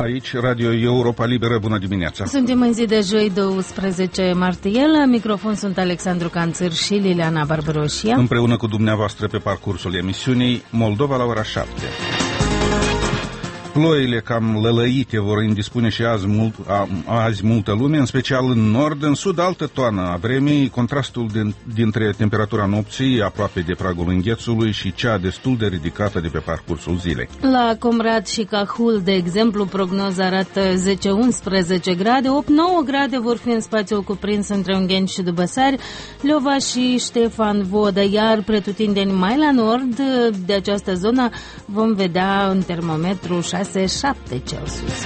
Aici, Radio Europa Liberă, bună dimineața! Suntem în zi de joi, 12 martie. La microfon sunt Alexandru Canțăr și Liliana Barbaroșia. Împreună cu dumneavoastră pe parcursul emisiunii Moldova la ora 7. Ploile cam lălăite vor indispune și azi multă lume, în special în nord. În sud, altă toană a vremii. Contrastul dintre temperatura nopții, aproape de pragul înghețului, și cea destul de ridicată de pe parcursul zilei. La Comrat și Cahul, de exemplu, prognoza arată 10-11 grade, 8-9 grade vor fi în spațiul cuprins între Ungheni și Dubăsari, Leova și Ștefan Vodă, iar pretutindeni mai la nord de această zonă vom vedea în termometru 6-7 Celsius.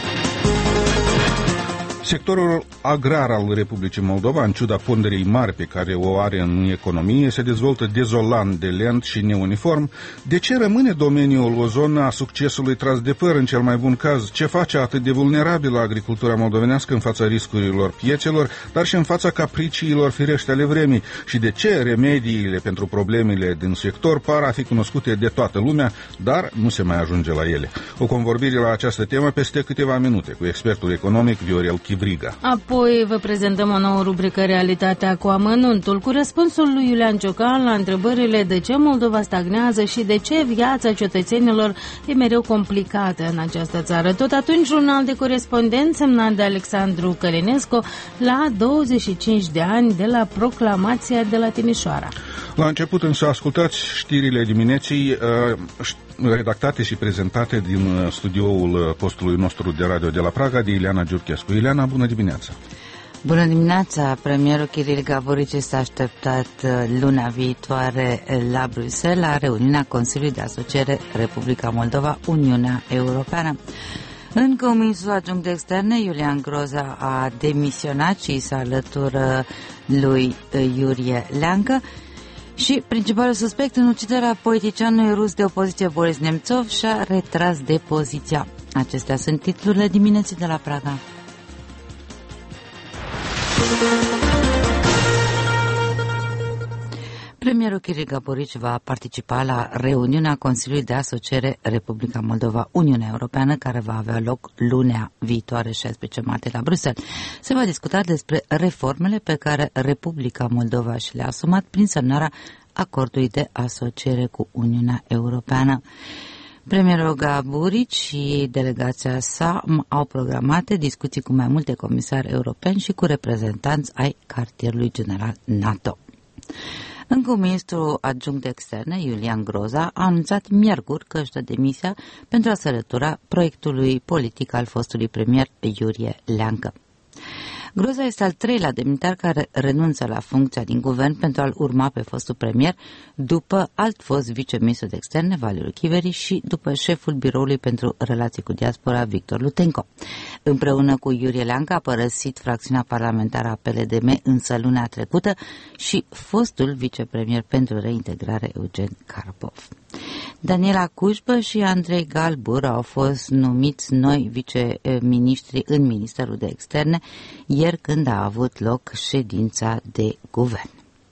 Sectorul agrar al Republicii Moldova, în ciuda ponderii mari pe care o are în economie, se dezvoltă dezolant de lent și neuniform. De ce rămâne domeniul o zonă a succesului tras de păr în cel mai bun caz? Ce face atât de vulnerabilă agricultura moldovenească în fața riscurilor piețelor, dar și în fața capriciilor firește ale vremii? Și de ce remediile pentru problemele din sector par a fi cunoscute de toată lumea, dar nu se mai ajunge la ele? O convorbire la această temă peste câteva minute cu expertul economic Viorel Chibriga. Apoi vă prezentăm o nouă rubrică, Realitatea cu amănuntul, cu răspunsul lui Iulian Ciocan la întrebările de ce Moldova stagnează și de ce viața cetățenilor e mereu complicată în această țară. Tot atunci, jurnal de corespondent semnat de Alexandru Călinescu la 25 de ani de la proclamația de la Timișoara. La început însă ascultați știrile dimineții redactate și prezentate din studioul postului nostru de radio de la Praga de Ileana Giurchescu. Ileana, bună dimineața! Bună dimineața! Premierul Kiril Gaburici s-a așteptat luna viitoare la Bruxelles la reuniunea Consiliului de Asociere Republica Moldova-Uniunea Europeană. Încă un ministru adjunct de externe, Iulian Groza, a demisionat și se alătură lui Iurie Leancă. Și principalul suspect în uciderea politicianului rus de opoziție Boris Nemțov și-a retras depoziția. Acestea sunt titlurile dimineții de la Praga. Premierul Kiril Gaburici va participa la reuniunea Consiliului de Asociere Republica Moldova-Uniunea Europeană, care va avea loc lunea viitoare, 16 martie, la Bruxelles. Se va discuta despre reformele pe care Republica Moldova și le-a asumat prin semnarea acordului de asociere cu Uniunea Europeană. Premierul Gaburici și delegația sa au programate discuții cu mai multe comisari europeni și cu reprezentanți ai cartierului general NATO. Încă un ministru adjunct de externe, Iulian Groza, a anunțat miercuri că își dă demisia pentru a se alătura proiectului politic al fostului premier Iurie Leancă. Groza este al treilea demnitar care renunță la funcția din guvern pentru a-l urma pe fostul premier, după alt fost viceministru de externe, Valeriu Chiveri, și după șeful biroului pentru relații cu diaspora, Victor Lutenco. Împreună cu Iurie Leancă a părăsit fracțiunea parlamentară a PLDM însă luna trecută și fostul vicepremier pentru reintegrare, Eugen Karpov. Daniela Cușbă și Andrei Galbur au fost numiți noi viceministri în Ministerul de Externe ieri când a avut loc ședința de guvern.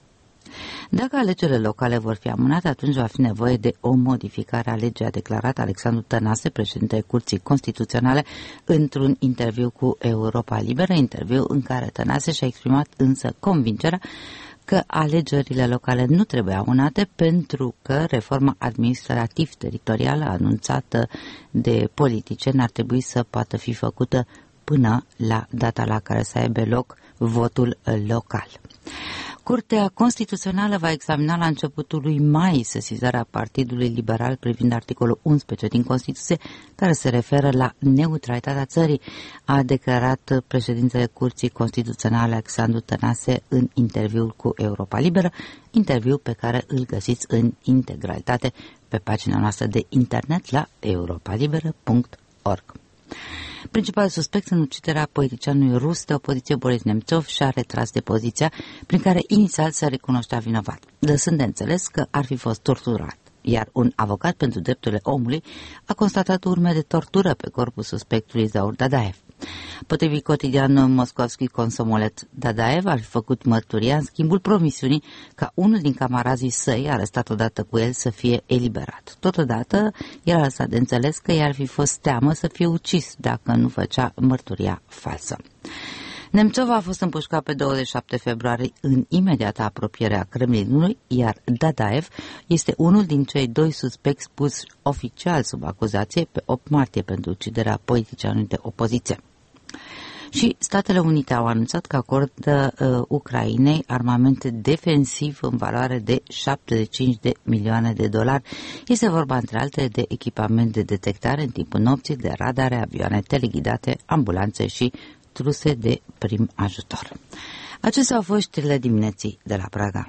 Dacă alegerile locale vor fi amânate, atunci va fi nevoie de o modificare a legii, a declarat Alexandru Tănase, președintele Curții Constituționale, într-un interviu cu Europa Liberă, interviu în care Tănase și-a exprimat însă convingerea că alegerile locale nu trebuie amânate pentru că reforma administrativ-teritorială anunțată de politicieni ar trebui să poată fi făcută până la data la care să aibă loc votul local. Curtea Constituțională va examina la începutul lui mai sesizarea Partidului Liberal privind articolul 11 din Constituție, care se referă la neutralitatea țării, a declarat președintele Curții Constituționale Alexandru Tănase în interviul cu Europa Liberă, interviu pe care îl găsiți în integralitate pe pagina noastră de internet la europalibera.org. Principalul suspect în uciderea politicianului rus de opoziție Boris Nemțov și-a retras depoziția, prin care inițial se recunoștea vinovat, lăsând de înțeles că ar fi fost torturat, iar un avocat pentru drepturile omului a constatat urme de tortură pe corpul suspectului Zaur Dadaev. Potrivit cotidianul Moscovski, Komsomolet, Dadaev ar fi făcut mărturia în schimbul promisiunii ca unul din camarazii săi, arestat odată cu el, să fie eliberat. Totodată, el a lăsat de înțeles că i-ar fi fost teamă să fie ucis dacă nu făcea mărturia falsă. Nemțov a fost împușcat pe 27 februarie în imediata apropiere a Kremlinului, iar Dadaev este unul din cei 2 suspecți puși oficial sub acuzație pe 8 martie pentru uciderea politicianului de opoziție. Și Statele Unite au anunțat că acordă Ucrainei armament defensiv în valoare de $75 de milioane. Este vorba, între altele, de echipament de detectare în timpul nopții, de radare, avioane teleghidate, ambulanțe și truse de prim ajutor. Acestea au fost știrile dimineții de la Praga.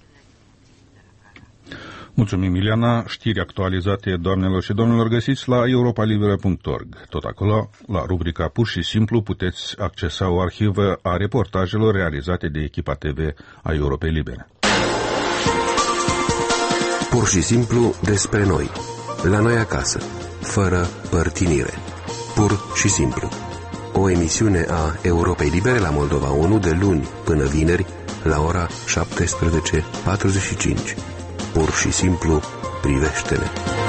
Mulțumim, Ileana. Știri actualizate, doamnelor și domnilor, găsiți la europalibera.org. Tot acolo, la rubrica Pur și Simplu, puteți accesa o arhivă a reportajelor realizate de echipa TV a Europei Libere. Pur și simplu despre noi. La noi acasă. Fără părtinire. Pur și simplu. O emisiune a Europei Libere la Moldova 1 de luni până vineri la ora 17:45. Pur și simplu, privește-ne.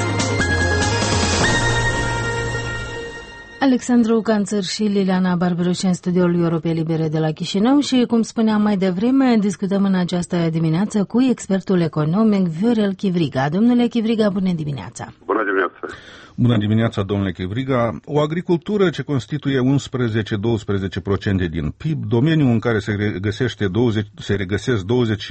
Alexandru Canțăr și Liliana Barberuș în studioul Europei Libere de la Chișinău și, cum spuneam mai devreme, discutăm în această dimineață cu expertul economic Viorel Chivriga. Domnule Chivriga, bună dimineața! Bună dimineața! Bună dimineața, domnule Chivriga. O agricultură ce constituie 11-12% din PIB, domeniul în care se regăsesc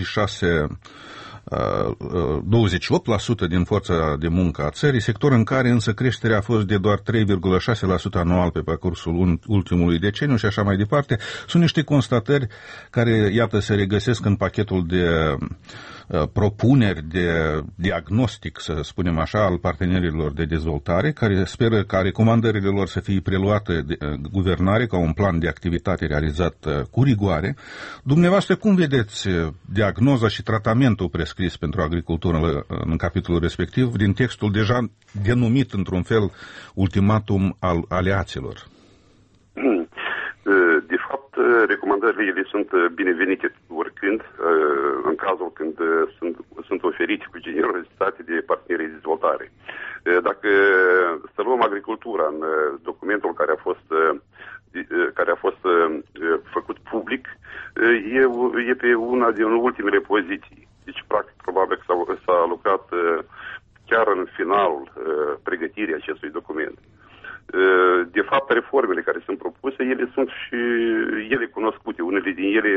28% din forța de muncă a țării, sector în care însă creșterea a fost de doar 3,6% anual pe parcursul ultimului deceniu și așa mai departe, sunt niște constatări care, iată, se regăsesc în pachetul de propuneri de diagnostic, să spunem așa, al partenerilor de dezvoltare, care speră ca recomandările lor să fie preluate de guvernare ca un plan de activitate realizat cu rigoare. Dumneavoastră, cum vedeți diagnoza și tratamentul prescris pentru agricultură în capitolul respectiv din textul deja denumit într-un fel ultimatum al aliaților? De fapt, recomandările sunt binevenite oricând, în cazul când sunt oferite cu generozitate de partenerii de dezvoltare. Dacă să luăm agricultura în documentul care a fost făcut public, e pe una din ultimele poziții. Deci, practic, probabil că s-a lucrat chiar în finalul pregătirii acestui document. De fapt, reformele care sunt propuse, ele sunt și ele cunoscute. Unele din ele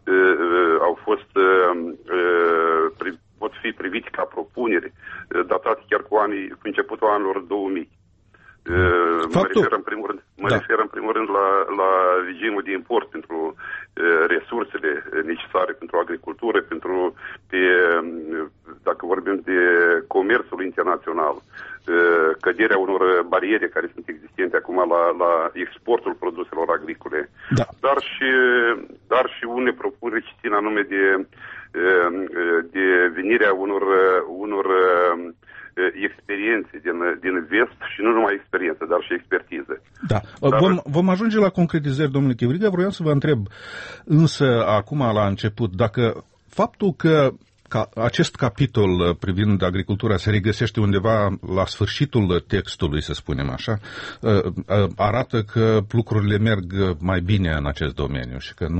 pot fi privite ca propunere, datate chiar cu începutul anilor 2000. Mă refer în primul rând la regimul de import pentru resursele necesare pentru agricultură, dacă vorbim de comerțul internațional, căderea unor bariere care sunt existente acum la exportul produselor agricole, da. dar și unele propuneri ce țin anume de venirea unor experiențe din vest și nu numai experiență, dar și expertiză. Da. Vom ajunge la concretizări, domnule Chivriga. Vreau să vă întreb însă acum la început dacă faptul că acest capitol privind agricultura se regăsește undeva la sfârșitul textului, să spunem așa, arată că lucrurile merg mai bine în acest domeniu și că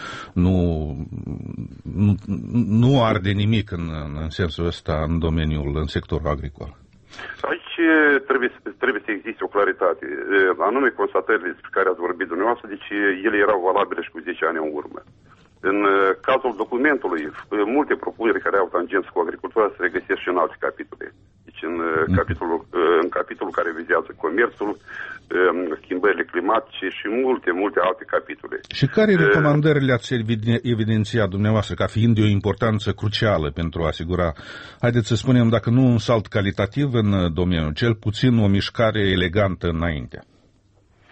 nu arde nimic în sensul ăsta în sectorul agricol. Aici trebuie să existe o claritate. Anume constatările despre care ați vorbit dumneavoastră, deci ele erau valabile și cu 10 ani în urmă. În cazul documentului, multe propuneri care au tangență cu agricultura se regăsesc și în alte capitole. Deci în capitolul care vizează comerțul, schimbările climatice și multe alte capitole. Și care recomandări le-ați evidențiat dumneavoastră ca fiind de o importanță crucială pentru a asigura, haideți să spunem, dacă nu un salt calitativ în domeniu, cel puțin o mișcare elegantă înainte?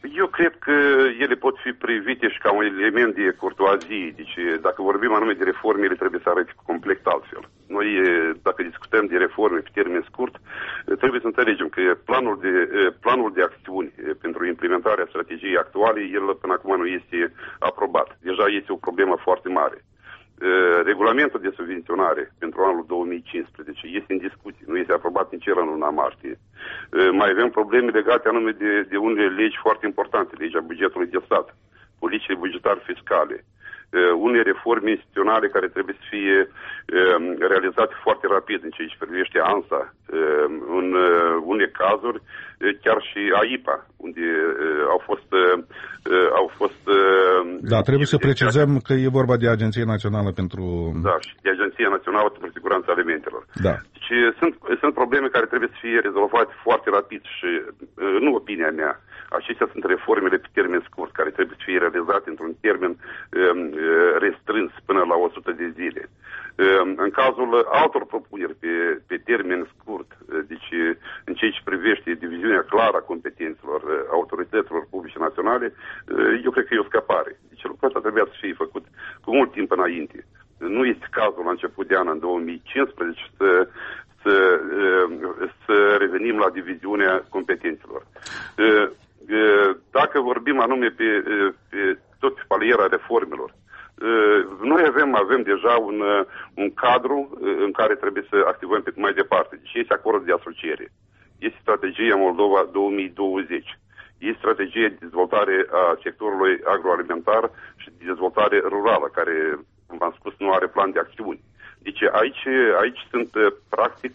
Eu cred că ele pot fi privite și ca un element de curtoazie. Deci, dacă vorbim anume de reforme, ele trebuie să arate complet altfel. Noi, dacă discutăm de reforme pe termen scurt, trebuie să înțelegem că planul de acțiuni pentru implementarea strategiei actuale, el până acum nu este aprobat. Deja este o problemă foarte mare. Regulamentul de subvenționare pentru anul 2015 este în discuție, nu este aprobat nici el în luna martie. Mai avem probleme legate anume de unele legi foarte importante, legea bugetului de stat, politicile bugetare fiscale, unele reforme instituționale care trebuie să fie realizate foarte rapid în ceea ce privește ANSA, în unele cazuri chiar și AIPA, unde au fost da, trebuie să precizăm că e vorba de Agenția Națională pentru... Da, și de Agenția Națională pentru Siguranța Alimentelor. Da. Deci sunt probleme care trebuie să fie rezolvate foarte rapid și, nu opinia mea, acestea sunt reformele pe termen scurt, care trebuie să fie realizate într-un termen restrâns până la 100 de zile. În cazul altor propuneri pe termen scurt, deci în ceea ce privește diviziunea clară a competențelor autorităților publice naționale, eu cred că e o scăpare. Deci lucrul ăsta trebuia să fie făcut cu mult timp înainte. Nu este cazul la început de an, în 2015, să revenim la diviziunea competențelor. Dacă vorbim anume tot pe paliera reformelor, noi avem deja un cadru în care trebuie să activăm pe mai departe. Deci este acordul de asociere, este strategia Moldova 2020, este strategia de dezvoltare a sectorului agroalimentar și de dezvoltare rurală, care, cum v-am spus, nu are plan de acțiuni. Deci aici sunt practic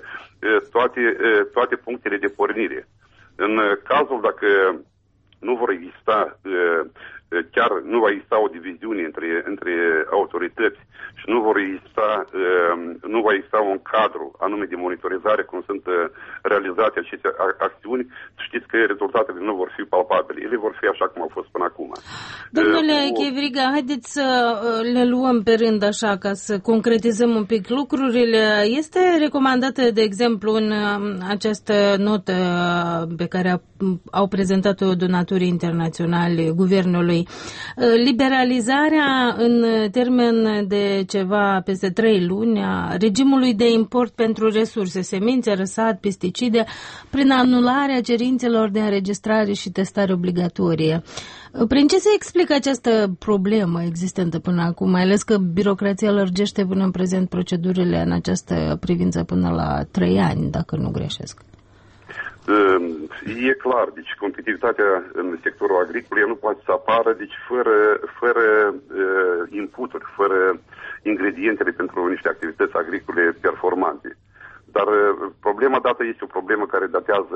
toate punctele de pornire. În cazul dacă nu vor exista, chiar nu va exista o diviziune între autorități și nu va exista un cadru anume de monitorizare cum sunt realizate aceste acțiuni, știți că rezultatele nu vor fi palpabile. Ele vor fi așa cum au fost până acum. Domnule Chevriga, haideți să le luăm pe rând așa ca să concretizăm un pic lucrurile. Este recomandată, de exemplu, în această notă pe care au prezentat-o donatorii internaționali guvernului, liberalizarea în termen de ceva peste 3 luni a regimului de import pentru resurse, semințe, răsad, pesticide, prin anularea cerințelor de înregistrare și testare obligatorie. Prin ce se explică această problemă existentă până acum, mai ales că birocrația lărgește până în prezent procedurile în această privință până la 3 ani, dacă nu greșesc? E clar, deci competitivitatea în sectorul agricol nu poate să apară deci fără inputuri, fără ingredientele pentru niște activități agricole performante. Dar problema dată este o problemă care datează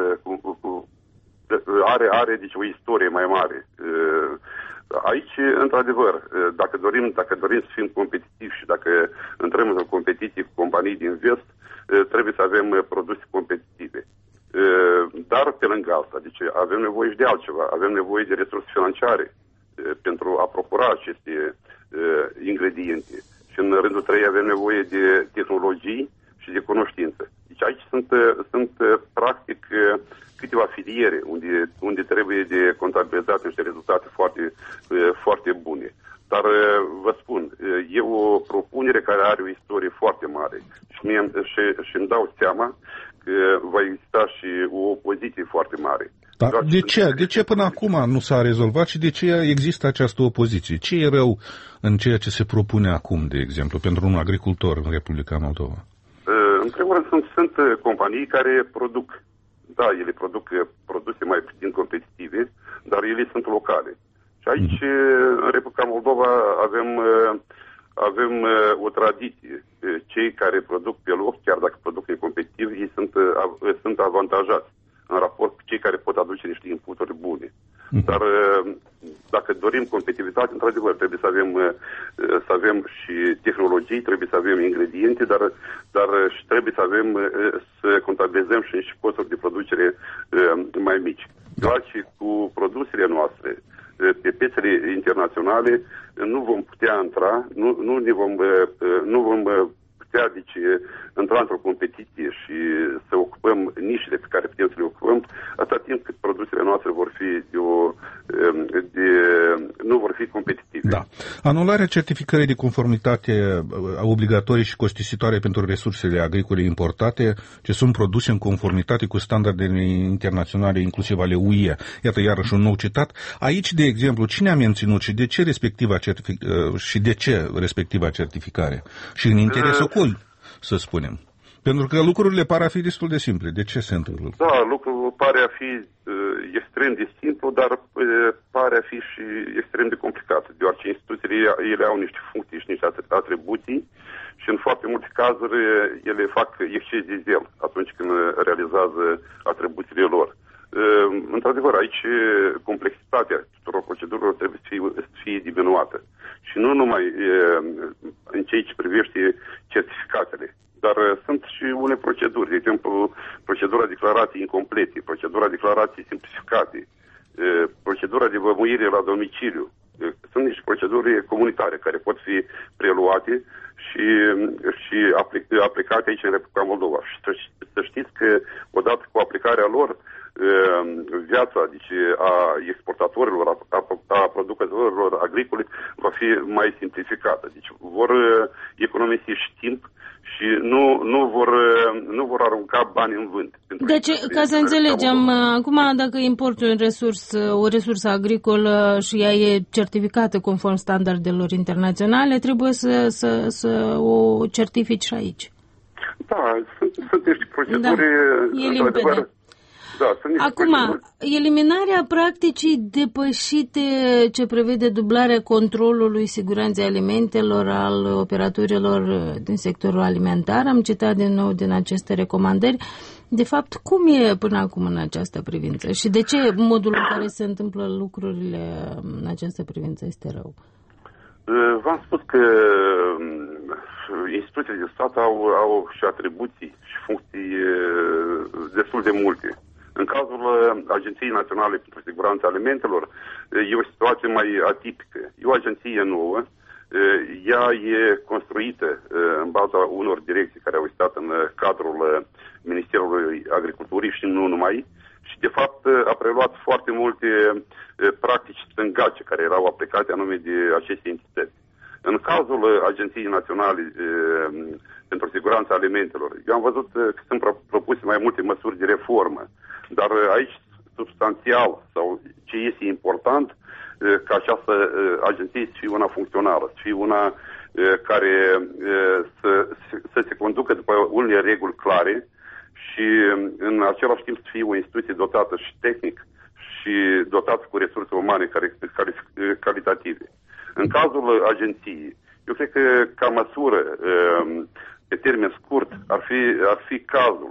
are deci o istorie mai mare. Aici, într-adevăr, dacă dorim să fim competitivi și dacă intrăm în competiție cu companii din vest, trebuie să avem produse competitive. Dar pe lângă asta, deci avem nevoie și de altceva, avem nevoie de resurse financiare pentru a procura aceste ingrediente. Și în rândul 3 avem nevoie de tehnologii și de cunoștință. Deci aici sunt practic câteva filiere unde trebuie de contabilizat niște rezultate foarte, foarte bune. Dar vă spun, e o propunere care are o istorie foarte mare și îmi dau seama că va exista și o opoziție foarte mare. Dar de ce până acum nu s-a rezolvat și de ce există această opoziție? Ce e rău în ceea ce se propune acum, de exemplu, pentru un agricultor în Republica Moldova? În primul rând sunt companii care produc. Da, ele produc produse mai puțin competitive, dar ele sunt locale. Și aici, în Republica Moldova, avem o tradiție. Cei care produc pe loc, chiar dacă produc competitiv, ei sunt avantajați în raport cu cei care pot aduce niște inputuri bune. Dar dacă dorim competitivitate, într-adevăr, trebuie să avem și tehnologii, trebuie să avem ingrediente, dar și trebuie să contabilizăm și niște costuri de producere mai mici. Doar și cu produsele noastre pe piețele internaționale nu vom putea intra, nu vom putea, intra într-o competiție și să ocupăm nișele pe care putem să le ocupăm, atâta timp cât produsele noastre vor fi nu vor fi competitive. Da. Anularea certificării de conformitate obligatorii și costisitoare pentru resursele agricole importate, ce sunt produse în conformitate cu standardele internaționale, inclusiv ale UE. Iată iarăși un nou citat. Aici, de exemplu, cine a menținut și de ce respectiva certificare? Și în interesul cui, să spunem? Pentru că lucrurile par a fi destul de simple. De ce se întâmplă? Da, lucrul pare a fi extrem de simplu, dar pare a fi și extrem de complicat, deoarece instituțiile ele au niște funcții și niște atribuții și în foarte multe cazuri ele fac exces de zel atunci când realizează atribuțiile lor. Într-adevăr, aici complexitatea tuturor procedurilor trebuie să fie diminuată. Și nu numai în ceea ce privește certificatele, dar sunt și unele proceduri, de exemplu, procedura declarației incomplete, procedura declarației simplificate, procedura de vămuire la domiciliu. Sunt niște proceduri comunitare care pot fi preluate și aplicate aici în Republica Moldova. Și să știți că odată cu aplicarea lor, viața a exportatorilor, a producătorilor agricole va fi mai simplificată. Deci vor economisi și timp și nu vor arunca bani în vânt. Deci, ca să înțelegem, acum dacă importi o resursă agricolă și ea e certificată conform standardelor internaționale, trebuie să o certifici și aici. Da, sunt niște proceduri, într-adevăr. Da, acum, eliminarea practicii depășite ce prevede dublarea controlului siguranței alimentelor al operatorilor din sectorul alimentar, am citat din nou din aceste recomandări. De fapt, cum e până acum în această privință și de ce modul în care se întâmplă lucrurile în această privință este rău? V-am spus că instituțiile de stat au și atribuții și funcții destul de multe. În cazul Agenției Naționale pentru Siguranța Alimentelor, e o situație mai atipică. E o agenție nouă, ea e construită în baza unor direcții care au stat în cadrul Ministerului Agriculturii și nu numai, și de fapt a preluat foarte multe practici stângace care erau aplicate anume de aceste entități. În cazul Agenției Naționale pentru Siguranța Alimentelor, eu am văzut că sunt propuse mai multe măsuri de reformă, dar aici substanțial sau ce este important ca această agenție să fie una funcțională, să fie una care să se conducă după unele reguli clare și în același timp să fie o instituție dotată și tehnic și dotată cu resurse umane calitative. În cazul agenției, eu cred că ca măsură pe termen scurt ar fi cazul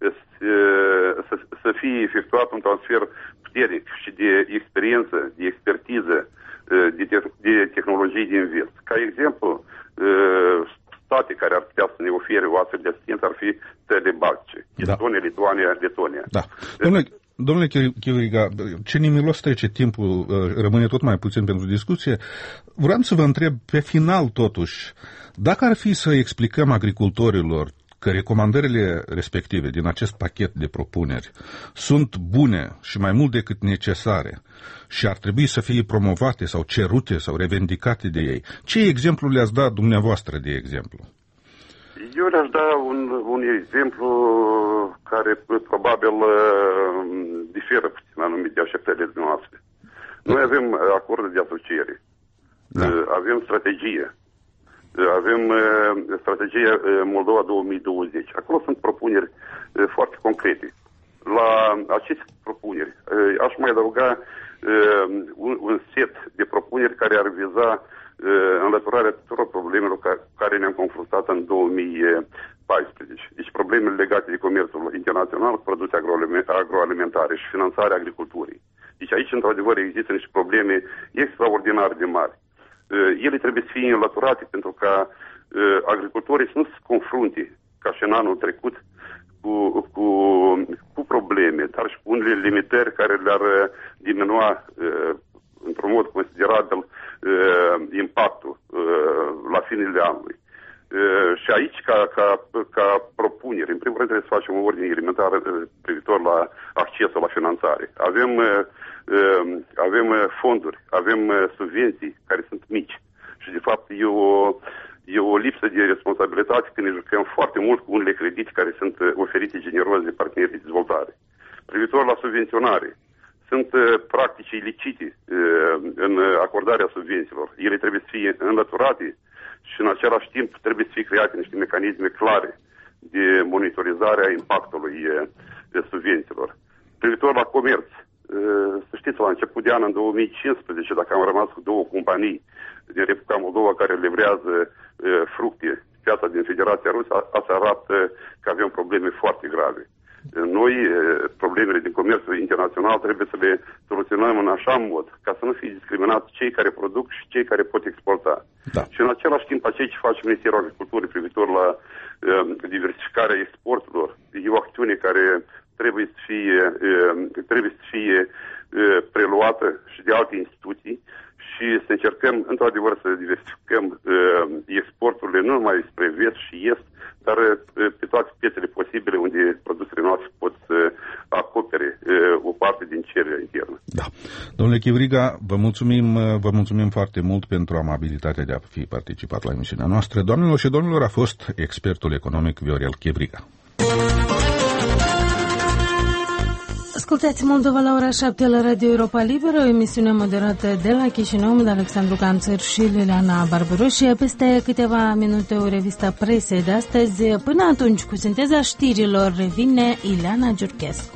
să fie efectuat un transfer puternic și de experiență, de expertiză, de tehnologii de invers. Ca exemplu, state care ar putea să ne ofere o astfel de asistență ar fi țările baltice, Estonia, Lituania, Letonia. Da. Domnule Chiviriga, ce nimilos trece timpul, rămâne tot mai puțin pentru discuție. Vreau să vă întreb pe final totuși, dacă ar fi să explicăm agricultorilor că recomandările respective din acest pachet de propuneri sunt bune și mai mult decât necesare și ar trebui să fie promovate sau cerute sau revendicate de ei, ce exemplu le-ați dat dumneavoastră, de exemplu? Eu le-aș da un exemplu care probabil diferă puțin anumit de așteptările noastre. Noi avem acordul de asociere, avem strategie, avem strategia Moldova 2020. Acolo sunt propuneri foarte concrete. La aceste propuneri aș mai adăuga un set de propuneri care ar viza înlăturarea tuturor problemelor cu care ne-am confruntat în 2014. Deci problemele legate de comerțul internațional cu produse agroalimentare și finanțarea agriculturii. Deci aici, într-adevăr, există niște probleme extraordinar de mari. Ele trebuie să fie înlăturate pentru ca agricultorii să nu se confrunte, ca și în anul trecut, cu probleme, dar și cu unele limitări care le-ar diminua într-un mod considerabil impactul la finele anului. Și aici, ca propunere, în primul rând trebuie să facem o ordine elementară privitor la accesul la finanțare. Avem fonduri, avem subvenții care sunt mici și de fapt e o lipsă de responsabilitate când ne jucăm foarte mult cu unele credite care sunt oferite generos de parteneri de dezvoltare. Privitor la subvenționare, sunt practici ilicite în acordarea subvențiilor. Ele trebuie să fie înlăturate și în același timp trebuie să fie create niște mecanisme clare de monitorizare a impactului subvențiilor. Privitor la comerț, să știți, la început de an, în 2015, dacă am rămas cu două companii din Republica Moldova care livrează fructe pe piața din Federația Rusă, asta arată că avem probleme foarte grave. Noi, problemele din comerțul internațional trebuie să le soluționăm în așa mod ca să nu fie discriminați cei care produc și cei care pot exporta. Da. Și în același timp, ceea ce face Ministerul Agriculturii privitor la diversificarea exporturilor, e o acțiune care trebuie să fie preluată și de alte instituții și să încercăm, într-adevăr, să diversificăm exporturile nu numai spre vest și est, dar pe toate piețele posibile unde produsele noastre pot să acopere o parte din cererea internă. Da. Domnule Chivriga, vă mulțumim foarte mult pentru amabilitatea de a fi participat la emisiunea noastră. Doamnelor și domnilor, a fost expertul economic Viorel Chivriga. Ascultați Moldova la ora 7 la Radio Europa Liberă, o emisiune moderată de la Chișinău de Alexandru Canțăr și Liliana Barbaroșie. Peste câteva minute o revistă presei de astăzi. Până atunci, cu sinteza știrilor, revine Ileana Giurchescu.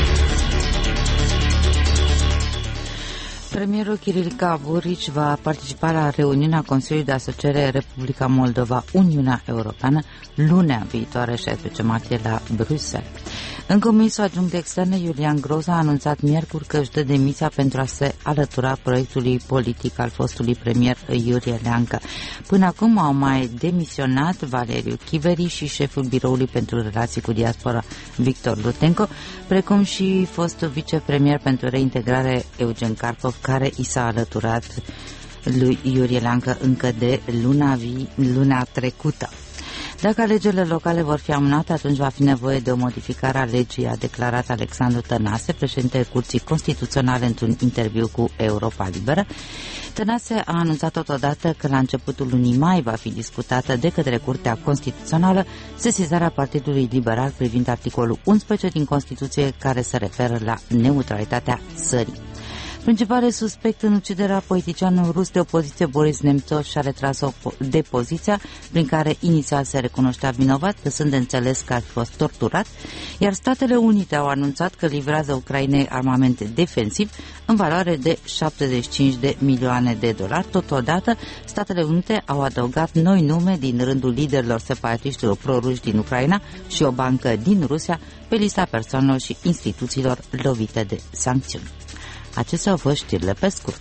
Premierul Chirilica Buric va participa la reuniunea Consiliului de Asociere Republica Moldova-Uniunea Europeană lunea viitoare, 16 martie, la Bruxelles. Încomisul adjunct de externe Iulian Groza a anunțat miercuri că își dă demisia pentru a se alătura proiectului politic al fostului premier Iurie Leancă. Până acum au mai demisionat Valeriu Chiveri și șeful Biroului pentru Relații cu Diaspora Victor Lutenco, precum și fostul vicepremier pentru reintegrare Eugen Karpov, care i s-a alăturat lui Iurie Leancă încă de luna trecută. Dacă alegerile locale vor fi amânate, atunci va fi nevoie de o modificare a legii, a declarat Alexandru Tănase, președintele Curții Constituționale, într-un interviu cu Europa Liberă. Tănase a anunțat totodată că la începutul lunii mai va fi discutată de către Curtea Constituțională sesizarea Partidului Liberal privind articolul 11 din Constituție, care se referă la neutralitatea țării. Principalul suspect în uciderea politicianului rus de opoziție Boris Nemțov și-a retras depoziția, prin care inițial se recunoștea vinovat, lăsând de înțeles că ar fi fost torturat, iar Statele Unite au anunțat că livrează Ucrainei armament defensiv în valoare de $75 de milioane. Totodată, Statele Unite au adăugat noi nume din rândul liderilor separatiștilor proruși din Ucraina și o bancă din Rusia pe lista persoanelor și instituțiilor lovite de sancțiuni. Acestea au fost știrile pe scurt.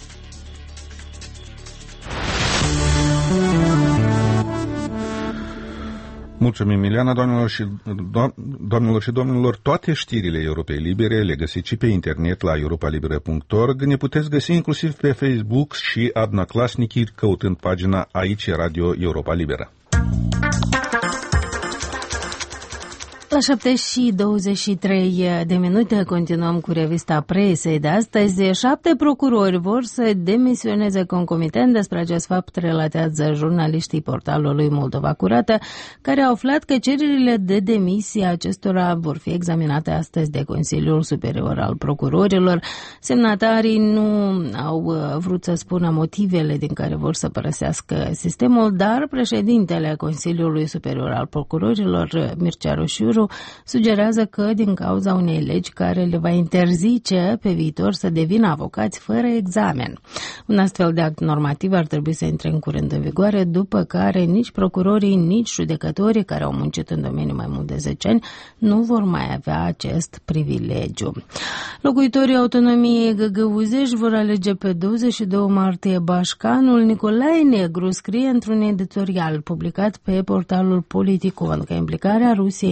Mulțumim, Ileana. Doamnelor și domnilor, toate știrile Europei Libere le găsiți și pe internet la europalibere.org. Ne puteți găsi inclusiv pe Facebook și Adnaclasnici, căutând pagina Aici Radio Europa Liberă. La 7:23 de minute continuăm cu revista presei de astăzi. 7 procurori vor să demisioneze concomitent. Despre acest fapt relatează jurnaliștii portalului Moldova Curată, care au aflat că cererile de demisie acestora vor fi examinate astăzi de Consiliul Superior al Procurorilor. Semnatarii nu au vrut să spună motivele din care vor să părăsească sistemul, dar președintele Consiliului Superior al Procurorilor, Mircea Roșiuru, sugerează că din cauza unei legi care le va interzice pe viitor să devină avocați fără examen. Un astfel de act normativ ar trebui să intre în curând în vigoare, după care nici procurorii, nici judecătorii care au muncit în domeniu mai mult de 10 ani nu vor mai avea acest privilegiu. Locuitorii autonomiei Găgăuzești vor alege pe 22 martie bașcanul. Nicolae Negru scrie într-un editorial publicat pe portalul Politicon că implicarea Rusiei în alegerile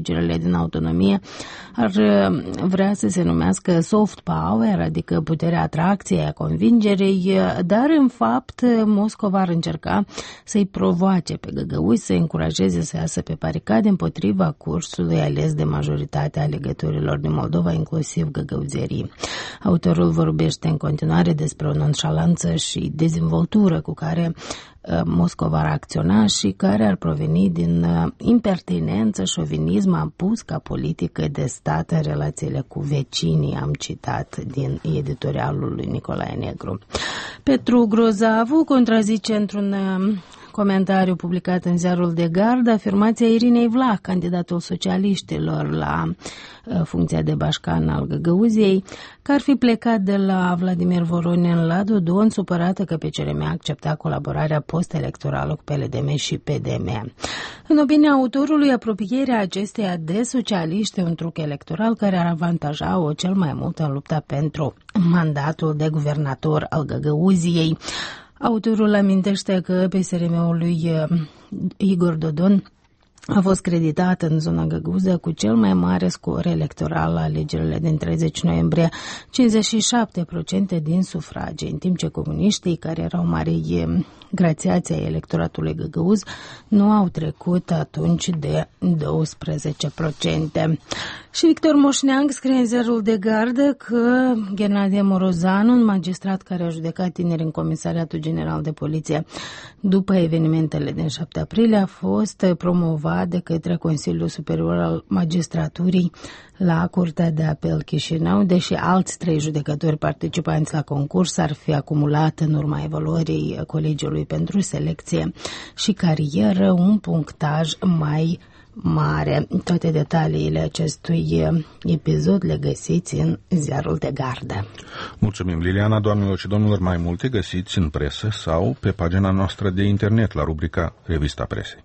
alegerile din autonomie ar vrea să se numească soft power, adică puterea atracției, a convingerei, dar în fapt Moscova ar încerca să-i provoace pe găgăuși, să-i încurajeze să iasă pe baricade împotriva cursului ales de majoritatea alegătorilor din Moldova, inclusiv găgăuzerii. Autorul vorbește în continuare despre o nonșalanță și dezvoltură cu care Moscova ar acționa și care ar proveni din impertinență, șovinism apus ca politică de stat în relațiile cu vecinii, am citat din editorialul lui Nicolae Negru. Petru Grozavu contrazice într-un comentariu publicat în ziarul De Gard afirmația Irinei Vlach, candidatul socialiștilor la funcția de bașcan al Găgăuziei, că ar fi plecat de la Vladimir Voronin la Dodon, supărată că PCRM a acceptat colaborarea post-electorală cu PLDM și PDM. În opinia autorului, apropierea acesteia de socialiști un truc electoral care ar avantaja-o cel mai mult în lupta pentru mandatul de guvernator al Găgăuziei. Autorul amintește că PSRM-ul lui Igor Dodon a fost creditat în zona găgăuză cu cel mai mare scor electoral la alegerile din 30 noiembrie, 57% din sufragii, în timp ce comuniștii, care erau mari grațiații ai electoratului găgăuz, nu au trecut atunci de 12%. Și Victor Moșneag scrie în ziarul De Gardă că Ghenadie Morozanu, un magistrat care a judecat tineri în Comisariatul General de Poliție după evenimentele din 7 aprilie, a fost promovat de către Consiliul Superior al Magistraturii la Curtea de Apel Chișinău, deși alți 3 judecători participanți la concurs ar fi acumulat în urma evaluării Colegiului pentru Selecție și Carieră un punctaj mai mare. Toate detaliile acestui episod le găsiți în ziarul De Gardă. Mulțumim, Liliana. Doamnelor și domnilor, mai multe găsiți în presă sau pe pagina noastră de internet la rubrica Revista Presei.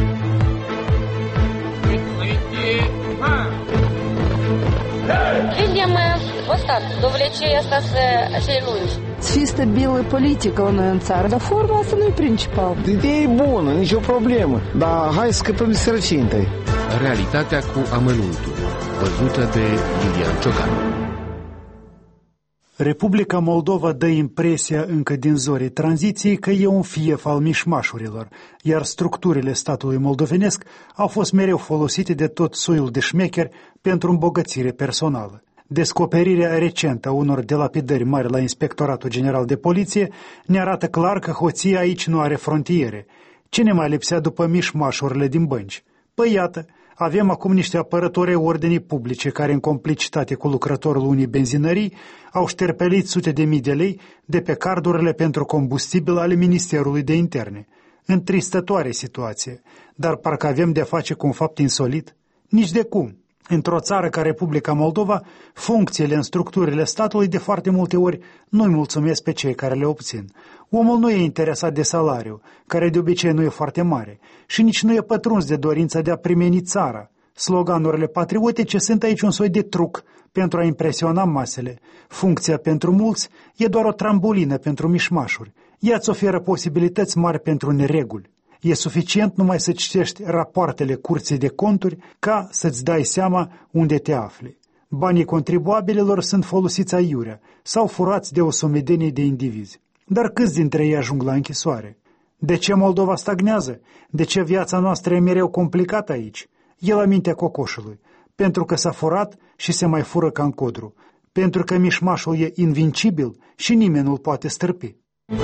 Видим вот так, довлечение остаться acei lungi. Să fie stabilă politică la noi în țară, dar forma asta nu e principal. Ideea e bună, nicio problemă, dar hai să scăpăm de sărăcie întâi. Realitatea cu amănuntul, văzută de Iulian Ciocan. Republica Moldova dă impresia încă din zorii tranziției că e un fief al mișmașurilor, iar structurile statului moldovenesc au fost mereu folosite de tot soiul de șmecheri pentru îmbogățire personală. Descoperirea recentă a unor delapidări mari la Inspectoratul General de Poliție ne arată clar că hoția aici nu are frontiere. Ce ne mai lipsea după mișmașurile din bănci? Păi iată, avem acum niște apărători ai ordinii publice care, în complicitate cu lucrătorul unei benzinării, au șterpelit sute de mii de lei de pe cardurile pentru combustibil ale Ministerului de Interne. Întristătoare situație, dar parcă avem de-a face cu un fapt insolit? Nici de cum. Într-o țară ca Republica Moldova, funcțiile în structurile statului de foarte multe ori nu-i mulțumesc pe cei care le obțin. Omul nu e interesat de salariu, care de obicei nu e foarte mare, și nici nu e pătruns de dorința de a primeni țara. Sloganurile patriotice sunt aici un soi de truc pentru a impresiona masele. Funcția pentru mulți e doar o trambulină pentru mișmașuri. Ea îți oferă posibilități mari pentru nereguli. E suficient numai să citești rapoartele Curții de Conturi ca să-ți dai seama unde te afli. Banii contribuabililor sunt folosiți aiurea sau furați de o sumedenie de indivizi. Dar câți dintre ei ajung la închisoare? De ce Moldova stagnează? De ce viața noastră e mereu complicată aici? E la mintea cocoșului. Pentru că s-a furat și se mai fură ca în codru. Pentru că mișmașul e invincibil și nimeni nu-l poate stârpi.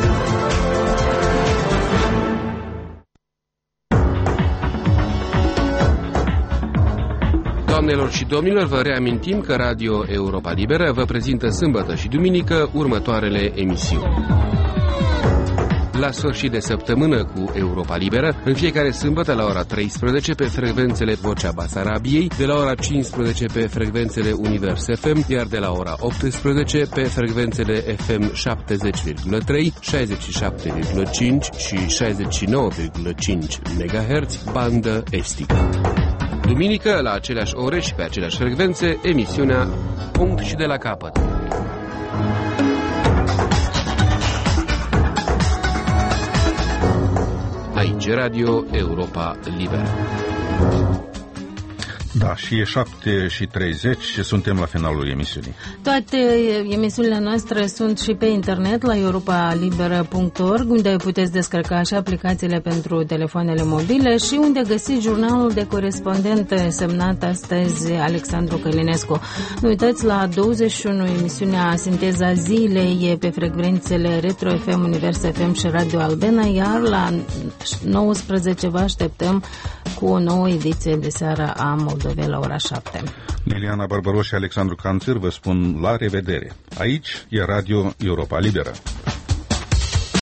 Doamnelor și domnilor, vă reamintim că Radio Europa Liberă vă prezintă sâmbătă și duminică următoarele emisiuni. La sfârșit de săptămână cu Europa Liberă, în fiecare sâmbătă la ora 13 pe frecvențele Vocea Basarabiei, de la ora 15 pe frecvențele Univers FM, iar de la ora 18 pe frecvențele FM 70,3, 67,5 și 69,5 MHz, bandă estică. Duminică, la aceleași ore și pe aceleași frecvențe, emisiunea Punct și de la capăt. Aici Radio Europa Liberă. Da, și e 7:30 și suntem la finalul emisiunii. Toate emisiunile noastre sunt și pe internet la europalibera.org, unde puteți descărca și aplicațiile pentru telefoanele mobile și unde găsiți jurnalul de corespondent semnat astăzi Alexandru Călinescu. Nu uitați, la 21 emisiunea Sinteza Zilei pe frecvențele Retro FM, Univers FM și Radio Albena, iar la 19 vă așteptăm cu o nouă ediție de seară a Moldovei la ora 7. Liliana Barbaros și Alexandru Canțir vă spun la revedere. Aici e Radio Europa Liberă.